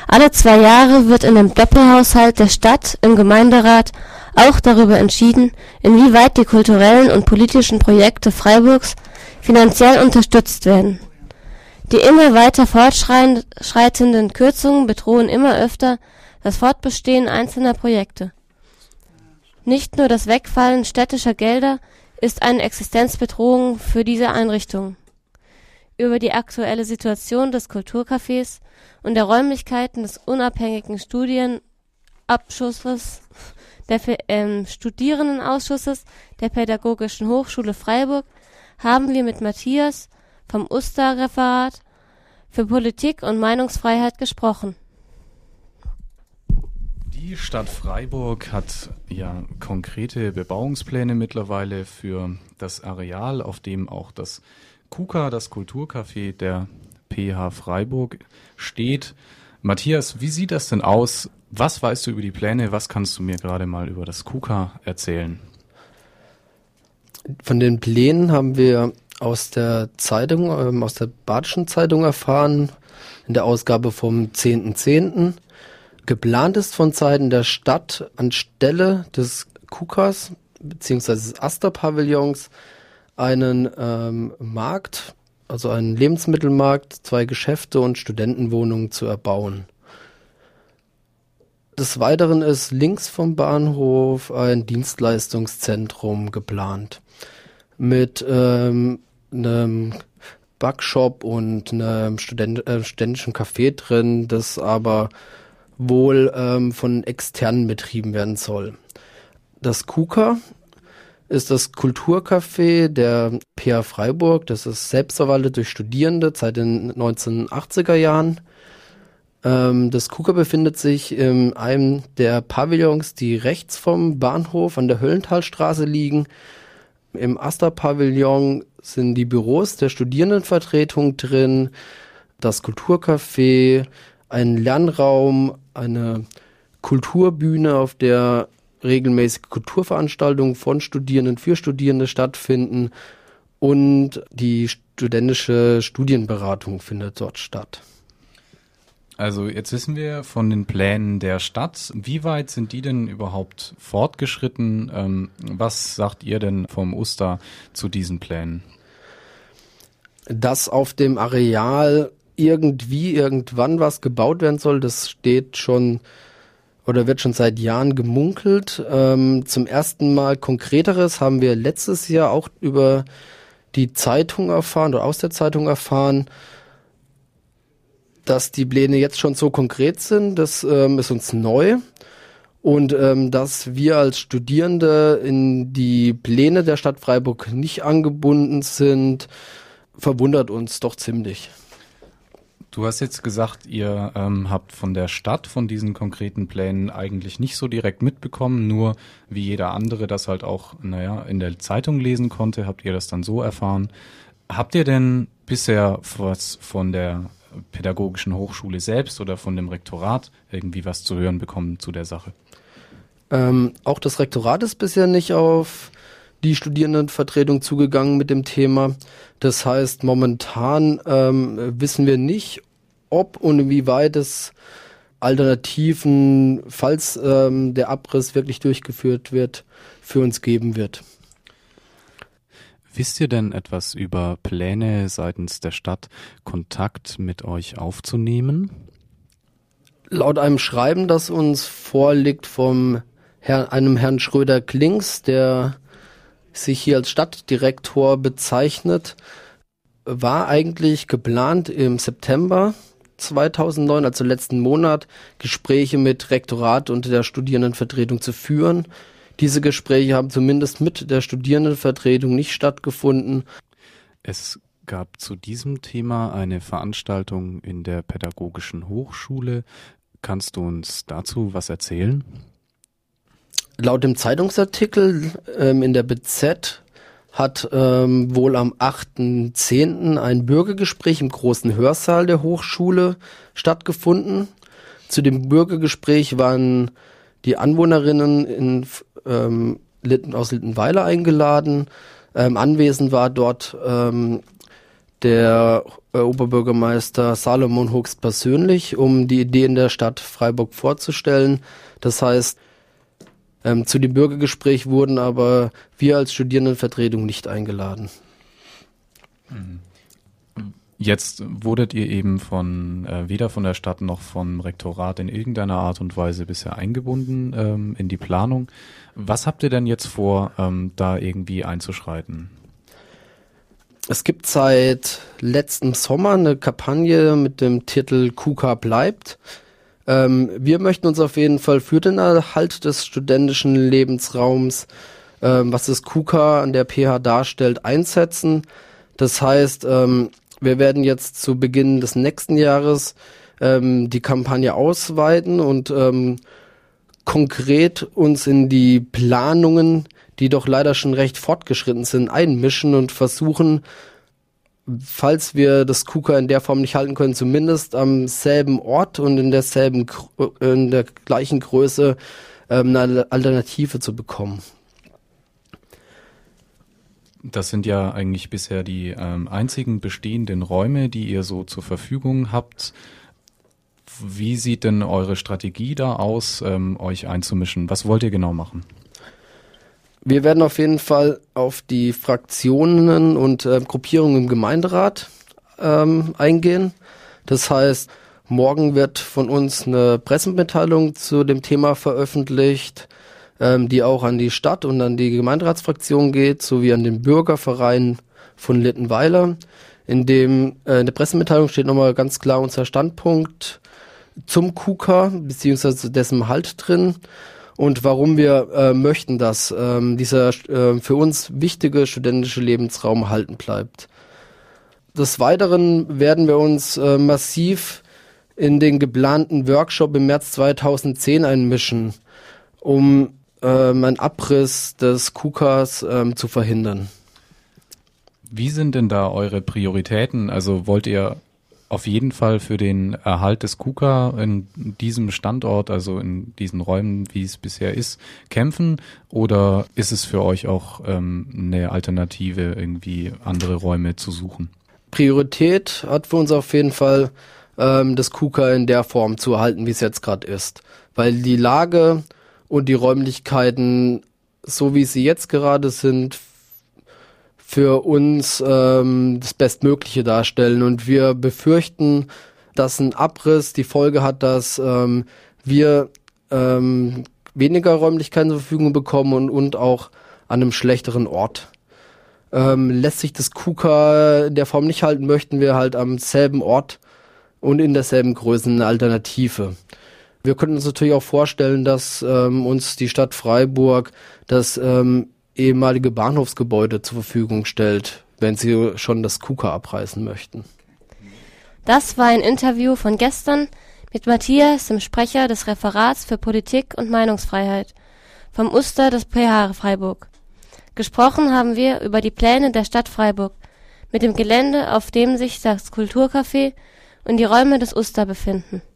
Alle 2 Jahre wird in dem Doppelhaushalt der Stadt im Gemeinderat auch darüber entschieden, inwieweit die kulturellen und politischen Projekte Freiburgs finanziell unterstützt werden. Die immer weiter fortschreitenden Kürzungen bedrohen immer öfter das Fortbestehen einzelner Projekte. Nicht nur das Wegfallen städtischer Gelder ist eine Existenzbedrohung für diese Einrichtungen. Über die aktuelle Situation des Kulturcafés und der Räumlichkeiten des unabhängigen Studierendenausschusses der Pädagogischen Hochschule Freiburg haben wir mit Matthias vom USTA-Referat für Politik und Meinungsfreiheit gesprochen. Die Stadt Freiburg hat ja konkrete Bebauungspläne mittlerweile für das Areal, auf dem auch das KUKA, das Kulturcafé der PH Freiburg, steht. Matthias, wie sieht das denn aus? Was weißt du über die Pläne? Was kannst du mir gerade mal über das KUKA erzählen? Von den Plänen haben wir aus der Zeitung, aus der Badischen Zeitung erfahren, in der Ausgabe vom 10.10. Geplant ist von Seiten der Stadt anstelle des KUKAs bzw. des Aster-Pavillons einen Markt, also einen Lebensmittelmarkt, 2 Geschäfte und Studentenwohnungen zu erbauen. Des Weiteren ist links vom Bahnhof ein Dienstleistungszentrum geplant mit einem Backshop und einem studentischen Café drin, das aber wohl von externen betrieben werden soll. Das KUKA ist das Kulturcafé der PH Freiburg. Das ist selbstverwaltet durch Studierende seit den 1980er Jahren. Das KUKA befindet sich in einem der Pavillons, die rechts vom Bahnhof an der Höllenthalstraße liegen. Im Aster-Pavillon sind die Büros der Studierendenvertretung drin, das Kulturcafé, ein Lernraum, eine Kulturbühne, auf der regelmäßige Kulturveranstaltungen von Studierenden für Studierende stattfinden und die studentische Studienberatung findet dort statt. Also jetzt wissen wir von den Plänen der Stadt. Wie weit sind die denn überhaupt fortgeschritten? Was sagt ihr denn vom USTA zu diesen Plänen? Dass auf dem Areal irgendwann was gebaut werden soll, das steht schon oder wird schon seit Jahren gemunkelt. Zum ersten Mal Konkreteres haben wir letztes Jahr auch über die Zeitung erfahren oder aus der Zeitung erfahren, dass die Pläne jetzt schon so konkret sind. Das ist uns neu. Und dass wir als Studierende in die Pläne der Stadt Freiburg nicht angebunden sind, verwundert uns doch ziemlich. Du hast jetzt gesagt, ihr habt von der Stadt, von diesen konkreten Plänen eigentlich nicht so direkt mitbekommen, nur wie jeder andere das halt auch, in der Zeitung lesen konnte, habt ihr das dann so erfahren. Habt ihr denn bisher was von der Pädagogischen Hochschule selbst oder von dem Rektorat irgendwie was zu hören bekommen zu der Sache? Auch das Rektorat ist bisher nicht auf die Studierendenvertretung zugegangen mit dem Thema. Das heißt, momentan wissen wir nicht, ob und inwieweit es Alternativen, falls der Abriss wirklich durchgeführt wird, für uns geben wird. Wisst ihr denn etwas über Pläne seitens der Stadt, Kontakt mit euch aufzunehmen? Laut einem Schreiben, das uns vorliegt vom einem Herrn Schröder-Klings, der sich hier als Stadtdirektor bezeichnet, war eigentlich geplant im September 2009, also letzten Monat, Gespräche mit Rektorat und der Studierendenvertretung zu führen. Diese Gespräche haben zumindest mit der Studierendenvertretung nicht stattgefunden. Es gab zu diesem Thema eine Veranstaltung in der Pädagogischen Hochschule. Kannst du uns dazu was erzählen? Laut dem Zeitungsartikel in der BZ hat wohl am 8.10. ein Bürgergespräch im großen Hörsaal der Hochschule stattgefunden. Zu dem Bürgergespräch waren die Anwohnerinnen aus Littenweiler eingeladen. Anwesend war dort der Oberbürgermeister Salomon höchstpersönlich, um die Ideen der Stadt Freiburg vorzustellen. Das heißt, zu dem Bürgergespräch wurden aber wir als Studierendenvertretung nicht eingeladen. Jetzt wurdet ihr eben weder von der Stadt noch vom Rektorat in irgendeiner Art und Weise bisher eingebunden in die Planung. Was habt ihr denn jetzt vor, da irgendwie einzuschreiten? Es gibt seit letztem Sommer eine Kampagne mit dem Titel KUKA bleibt. Wir möchten uns auf jeden Fall für den Erhalt des studentischen Lebensraums, was das KUKA an der PH darstellt, einsetzen. Das heißt, wir werden jetzt zu Beginn des nächsten Jahres die Kampagne ausweiten und konkret uns in die Planungen, die doch leider schon recht fortgeschritten sind, einmischen und versuchen, falls wir das KUKA in der Form nicht halten können, zumindest am selben Ort und in der gleichen Größe eine Alternative zu bekommen. Das sind ja eigentlich bisher die einzigen bestehenden Räume, die ihr so zur Verfügung habt. Wie sieht denn eure Strategie da aus, euch einzumischen? Was wollt ihr genau machen? Wir werden auf jeden Fall auf die Fraktionen und Gruppierungen im Gemeinderat eingehen. Das heißt, morgen wird von uns eine Pressemitteilung zu dem Thema veröffentlicht, die auch an die Stadt und an die Gemeinderatsfraktion geht, sowie an den Bürgerverein von Littenweiler. In der Pressemitteilung steht nochmal ganz klar unser Standpunkt zum KUKA beziehungsweise dessen Halt drin und warum wir möchten, dass dieser für uns wichtige studentische Lebensraum erhalten bleibt. Des Weiteren werden wir uns massiv in den geplanten Workshop im März 2010 einmischen, um einen Abriss des KUKAs zu verhindern. Wie sind denn da eure Prioritäten? Also wollt ihr auf jeden Fall für den Erhalt des KUKA in diesem Standort, also in diesen Räumen, wie es bisher ist, kämpfen? Oder ist es für euch auch eine Alternative, irgendwie andere Räume zu suchen? Priorität hat für uns auf jeden Fall das KUKA in der Form zu erhalten, wie es jetzt gerade ist. Weil die Lage und die Räumlichkeiten, so wie sie jetzt gerade sind, für uns das Bestmögliche darstellen. Und wir befürchten, dass ein Abriss die Folge hat, dass wir weniger Räumlichkeiten zur Verfügung bekommen und auch an einem schlechteren Ort. Lässt sich das KUKA in der Form nicht halten, möchten wir halt am selben Ort und in derselben Größe eine Alternative. Wir könnten uns natürlich auch vorstellen, dass uns die Stadt Freiburg das ehemalige Bahnhofsgebäude zur Verfügung stellt, wenn sie schon das KUKA abreißen möchten. Das war ein Interview von gestern mit Matthias, dem Sprecher des Referats für Politik und Meinungsfreiheit vom Uster des PH Freiburg. Gesprochen haben wir über die Pläne der Stadt Freiburg mit dem Gelände, auf dem sich das Kulturcafé und die Räume des Uster befinden.